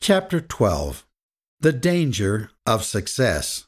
Chapter 12. The Danger of Success.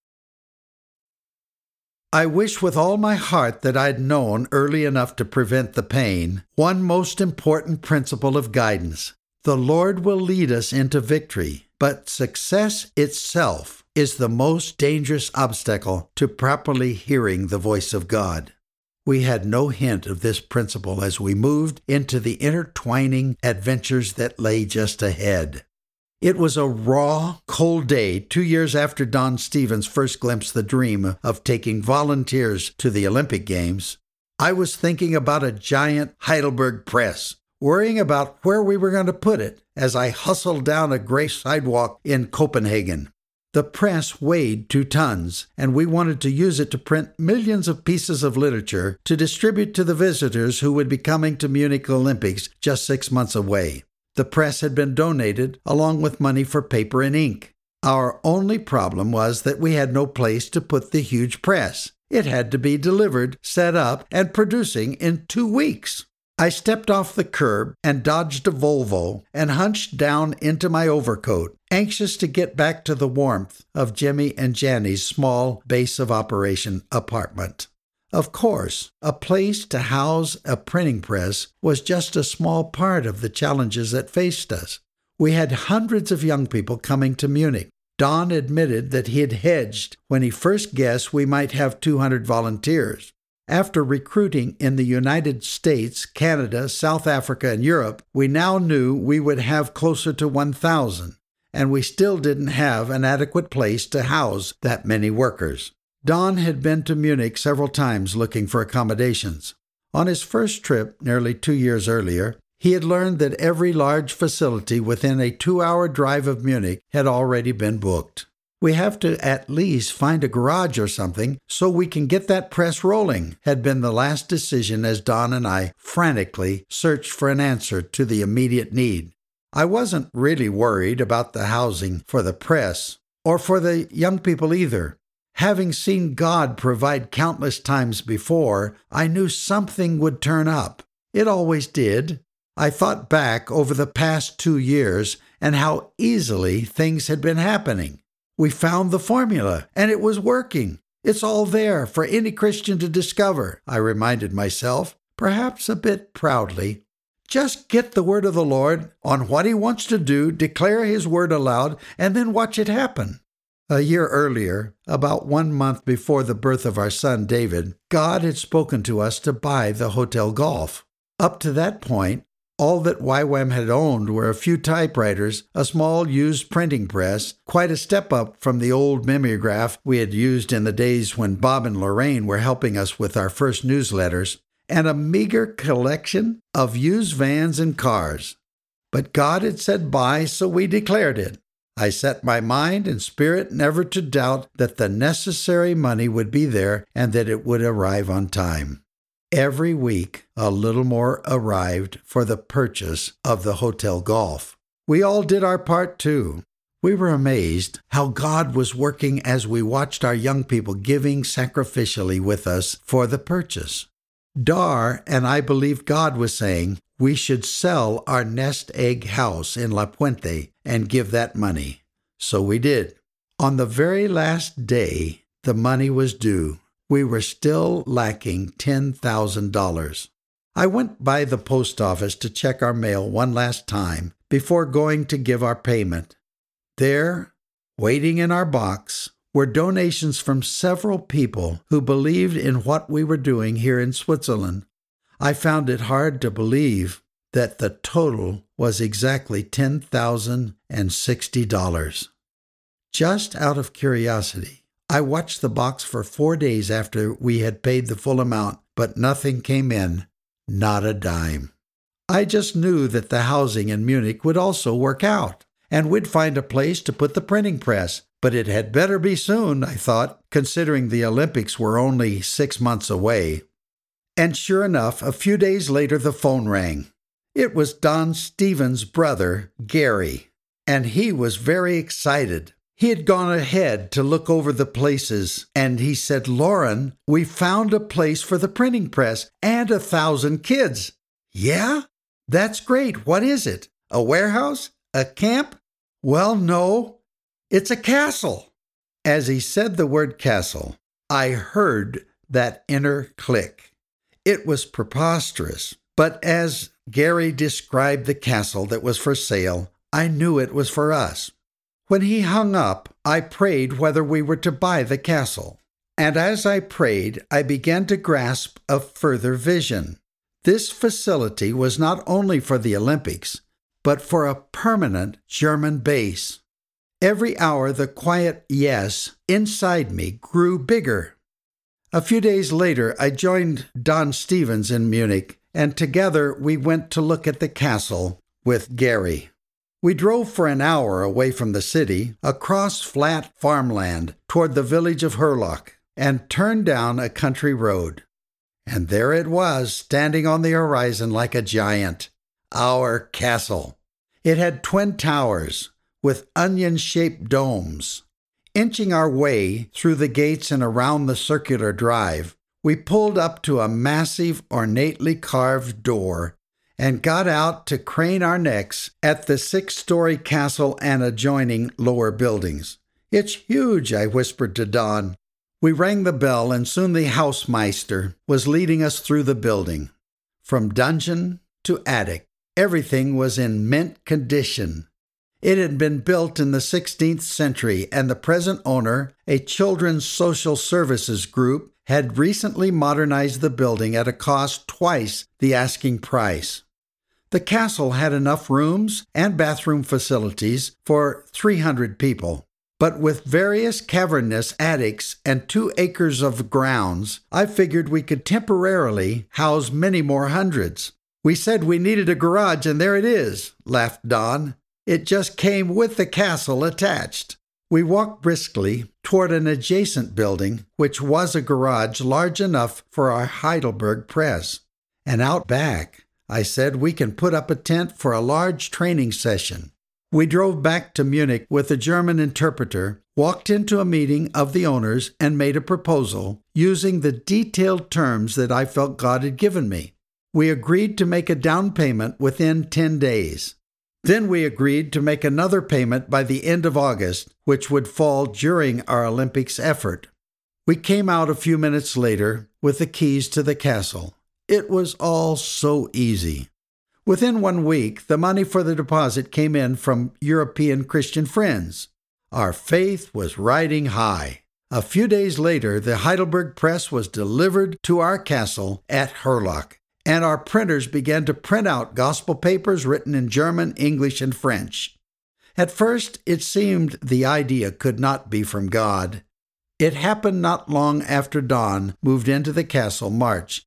I wish with all my heart that I'd known early enough to prevent the pain one most important principle of guidance. The Lord will lead us into victory, but success itself is the most dangerous obstacle to properly hearing the voice of God. We had no hint of this principle as we moved into the intertwining adventures that lay just ahead. It was a raw, cold day 2 years after Don Stevens first glimpsed the dream of taking volunteers to the Olympic Games. I was thinking about a giant Heidelberg press, worrying about where we were going to put it as I hustled down a gray sidewalk in Copenhagen. The press weighed 2 tons, and we wanted to use it to print millions of pieces of literature to distribute to the visitors who would be coming to Munich Olympics just 6 months away. The press had been donated, along with money for paper and ink. Our only problem was that we had no place to put the huge press. It had to be delivered, set up, and producing in 2 weeks. I stepped off the curb and dodged a Volvo and hunched down into my overcoat, anxious to get back to the warmth of Jimmy and Janny's small base of operation apartment. Of course, a place to house a printing press was just a small part of the challenges that faced us. We had hundreds of young people coming to Munich. Don admitted that he had hedged when he first guessed we might have 200 volunteers. After recruiting in the United States, Canada, South Africa, and Europe, we now knew we would have closer to 1,000, and we still didn't have an adequate place to house that many workers. Don had been to Munich several times looking for accommodations. On his first trip, nearly 2 years earlier, he had learned that every large facility within a 2-hour drive of Munich had already been booked. We have to at least find a garage or something so we can get that press rolling, had been the last decision as Don and I frantically searched for an answer to the immediate need. I wasn't really worried about the housing for the press, or for the young people either. Having seen God provide countless times before, I knew something would turn up. It always did. I thought back over the past 2 years and how easily things had been happening. We found the formula, and it was working. It's all there for any Christian to discover, I reminded myself, perhaps a bit proudly. Just get the word of the Lord on what He wants to do, declare His word aloud, and then watch it happen. A year earlier, about 1 month before the birth of our son David, God had spoken to us to buy the Hotel Golf. Up to that point, all that YWAM had owned were a few typewriters, a small used printing press, quite a step up from the old mimeograph we had used in the days when Bob and Lorraine were helping us with our first newsletters, and a meager collection of used vans and cars. But God had said buy, so we declared it. I set my mind and spirit never to doubt that the necessary money would be there and that it would arrive on time. Every week, a little more arrived for the purchase of the Hotel Golf. We all did our part too. We were amazed how God was working as we watched our young people giving sacrificially with us for the purchase. Dar and I believed God was saying we should sell our nest egg house in La Puente and give that money. So we did. On the very last day the money was due, we were still lacking $10,000. I went by the post office to check our mail one last time before going to give our payment. There, waiting in our box, were donations from several people who believed in what we were doing here in Switzerland. I found it hard to believe that the total was exactly $10,060. Just out of curiosity, I watched the box for 4 days after we had paid the full amount, but nothing came in, not a dime. I just knew that the housing in Munich would also work out, and we'd find a place to put the printing press. But it had better be soon, I thought, considering the Olympics were only 6 months away. And sure enough, a few days later the phone rang. It was Don Stevens' brother, Gary, and he was very excited. He had gone ahead to look over the places, and he said, "Lauren, we found a place for the printing press and 1,000 kids." "Yeah? That's great. What is it? A warehouse? A camp?" Well, no, it's a castle. As he said the word castle, I heard that inner click. It was preposterous, but as Gary described the castle that was for sale, I knew it was for us. When he hung up, I prayed whether we were to buy the castle. And as I prayed, I began to grasp a further vision. This facility was not only for the Olympics, but for a permanent German base. Every hour, the quiet yes inside me grew bigger. A few days later, I joined Don Stevens in Munich, and together we went to look at the castle with Gary. We drove for an hour away from the city, across flat farmland toward the village of Hurlock, and turned down a country road. And there it was, standing on the horizon like a giant, our castle. It had twin towers with onion-shaped domes. Inching our way through the gates and around the circular drive, we pulled up to a massive, ornately carved door and got out to crane our necks at the 6-story castle and adjoining lower buildings. "It's huge," I whispered to Don. We rang the bell, and soon the Hausmeister was leading us through the building. From dungeon to attic, everything was in mint condition. It had been built in the 16th century, and the present owner, a children's social services group, had recently modernized the building at a cost twice the asking price. The castle had enough rooms and bathroom facilities for 300 people, but with various cavernous attics and 2 acres of grounds, I figured we could temporarily house many more hundreds. "We said we needed a garage, and there it is," laughed Don. "It just came with the castle attached." We walked briskly toward an adjacent building, which was a garage large enough for our Heidelberg press. "And out back," I said, "we can put up a tent for a large training session." We drove back to Munich with a German interpreter, walked into a meeting of the owners, and made a proposal using the detailed terms that I felt God had given me. We agreed to make a down payment within 10 days. Then we agreed to make another payment by the end of August, which would fall during our Olympics effort. We came out a few minutes later with the keys to the castle. It was all so easy. Within 1 week, the money for the deposit came in from European Christian friends. Our faith was riding high. A few days later, the Heidelberg press was delivered to our castle at Hurlock, and our printers began to print out gospel papers written in German, English, and French. At first, it seemed the idea could not be from God. It happened not long after Don moved into the castle, March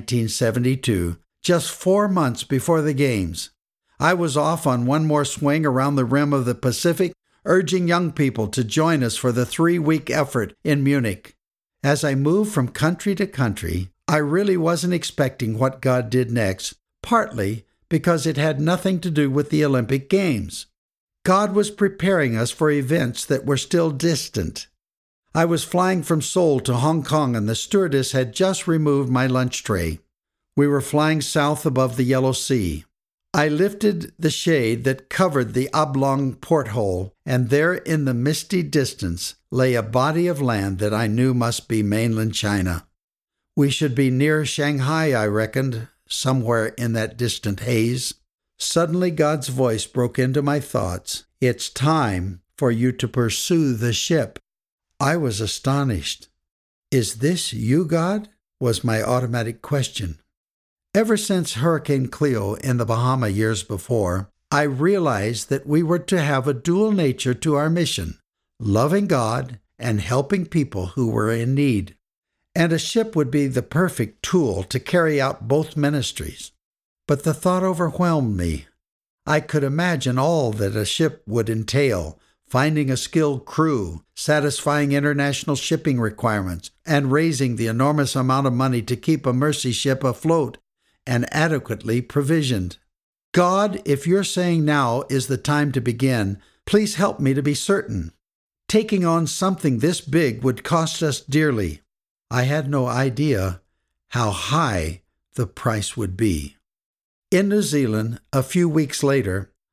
1972, just 4 months before the games. I was off on one more swing around the rim of the Pacific, urging young people to join us for the 3-week effort in Munich. As I moved from country to country, I really wasn't expecting what God did next, partly because it had nothing to do with the Olympic Games. God was preparing us for events that were still distant. I was flying from Seoul to Hong Kong, and the stewardess had just removed my lunch tray. We were flying south above the Yellow Sea. I lifted the shade that covered the oblong porthole, and there in the misty distance lay a body of land that I knew must be mainland China. We should be near Shanghai, I reckoned, somewhere in that distant haze. Suddenly God's voice broke into my thoughts. "It's time for you to pursue the ship." I was astonished. "Is this you, God?" was my automatic question. Ever since Hurricane Cleo in the Bahamas years before, I realized that we were to have a dual nature to our mission, loving God and helping people who were in need. And a ship would be the perfect tool to carry out both ministries. But the thought overwhelmed me. I could imagine all that a ship would entail: finding a skilled crew, satisfying international shipping requirements, and raising the enormous amount of money to keep a mercy ship afloat and adequately provisioned. God, if you're saying now is the time to begin, please help me to be certain. Taking on something this big would cost us dearly. I had no idea how high the price would be. In New Zealand, a few weeks later,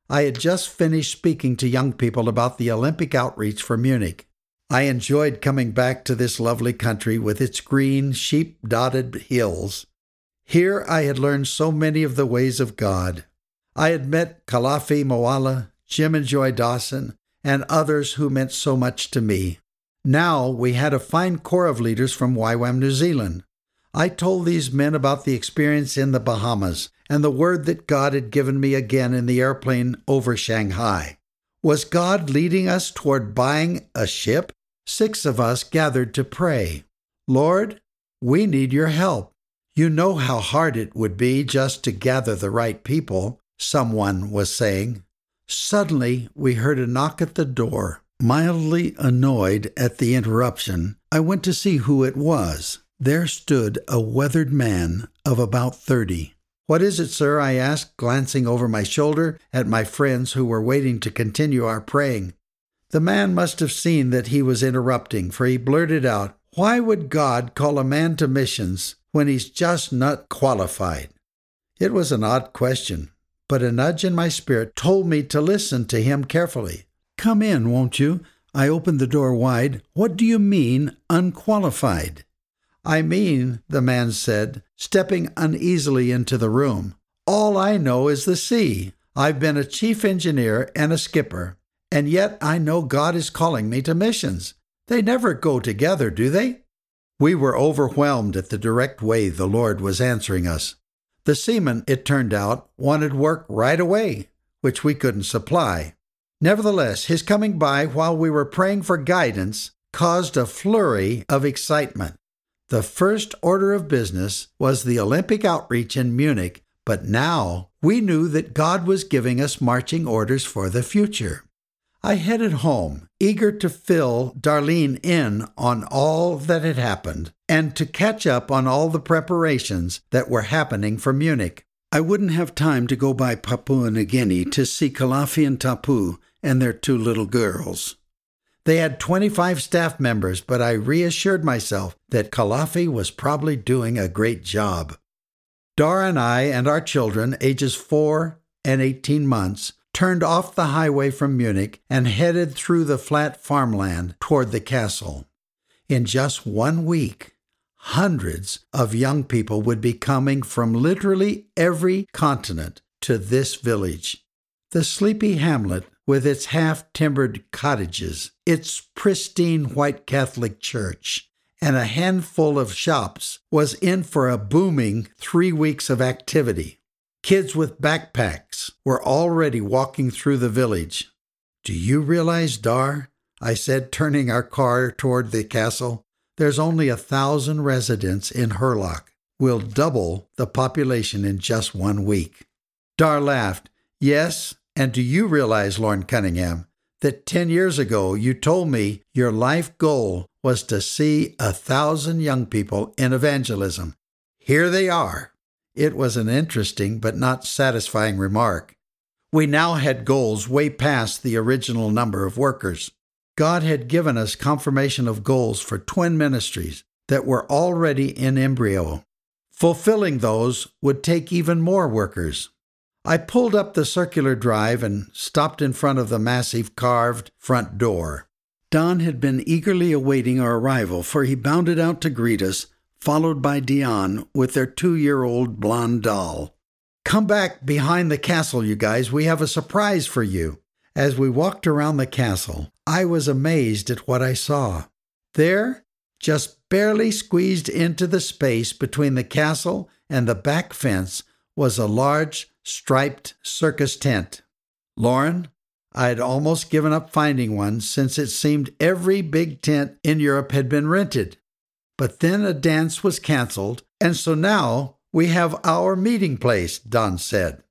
I had just finished speaking to young people about the Olympic outreach for Munich. I enjoyed coming back to this lovely country with its green, sheep-dotted hills. Here I had learned so many of the ways of God. I had met Kalafi Moala, Jim and Joy Dawson, and others who meant so much to me. Now we had a fine corps of leaders from YWAM New Zealand. I told these men about the experience in the Bahamas and the word that God had given me again in the airplane over Shanghai. Was God leading us toward buying a ship? 6 of us gathered to pray. Lord, we need your help. You know how hard it would be just to gather the right people, someone was saying. Suddenly, we heard a knock at the door. Mildly annoyed at the interruption, I went to see who it was. There stood a weathered man of about 30. "What is it, sir?" I asked, glancing over my shoulder at my friends who were waiting to continue our praying. The man must have seen that he was interrupting, for he blurted out, "Why would God call a man to missions when he's just not qualified?" It was an odd question, but a nudge in my spirit told me to listen to him carefully. "Come in, won't you?" I opened the door wide. "What do you mean, unqualified?" "I mean," the man said, stepping uneasily into the room, "all I know is the sea. I've been a chief engineer and a skipper, and yet I know God is calling me to missions. They never go together, do they?" We were overwhelmed at the direct way the Lord was answering us. The seaman, it turned out, wanted work right away, which we couldn't supply. Nevertheless, his coming by while we were praying for guidance caused a flurry of excitement. The first order of business was the Olympic outreach in Munich, but now we knew that God was giving us marching orders for the future. I headed home, eager to fill Darlene in on all that had happened and to catch up on all the preparations that were happening for Munich. I wouldn't have time to go by Papua New Guinea to see Kalafi and Tapu and their 2 little girls. They had 25 staff members, but I reassured myself that Kalafi was probably doing a great job. Dar and I and our children, ages 4 and 18 months, turned off the highway from Munich and headed through the flat farmland toward the castle. In just 1 week, hundreds of young people would be coming from literally every continent to this village. The sleepy hamlet, with its half-timbered cottages, its pristine white Catholic church, and a handful of shops, was in for a booming 3 weeks of activity. Kids with backpacks were already walking through the village. "Do you realize, Dar," I said, turning our car toward the castle, "there's only 1,000 residents in Hurlock. We'll double the population in just 1 week." Dar laughed. "Yes, and do you realize, Lorne Cunningham, that 10 years ago you told me your life goal was to see 1,000 young people in evangelism? Here they are." It was an interesting but not satisfying remark. We now had goals way past the original number of workers. God had given us confirmation of goals for twin ministries that were already in embryo. Fulfilling those would take even more workers. I pulled up the circular drive and stopped in front of the massive carved front door. Don had been eagerly awaiting our arrival, for he bounded out to greet us, followed by Dion with their 2-year-old blonde doll. "Come back behind the castle, you guys. We have a surprise for you." As we walked around the castle, I was amazed at what I saw. There, just barely squeezed into the space between the castle and the back fence, was a large, striped circus tent. Lauren, I had almost given up finding one, since it seemed every big tent in Europe had been rented. But then a dance was canceled, and so now we have our meeting place, Don said.